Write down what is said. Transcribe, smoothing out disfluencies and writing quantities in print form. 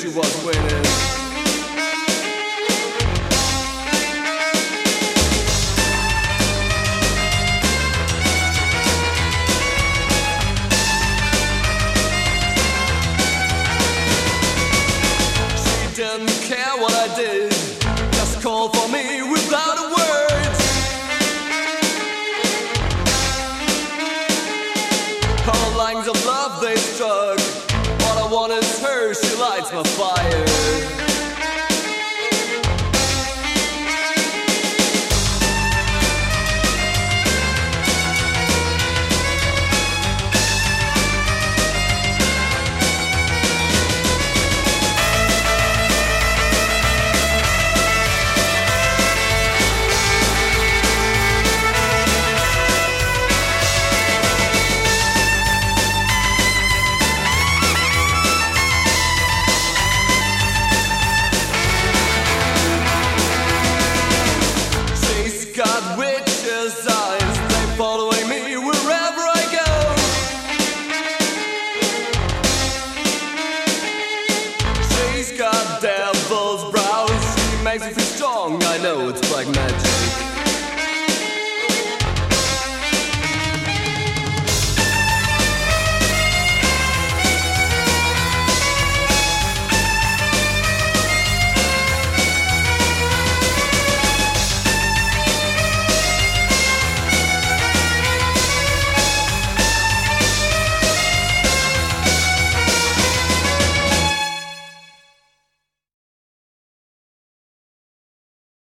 was winning. Didn't care what I did, just called for me without a word. All lines of love they struck, all I want is her, she lights my fire.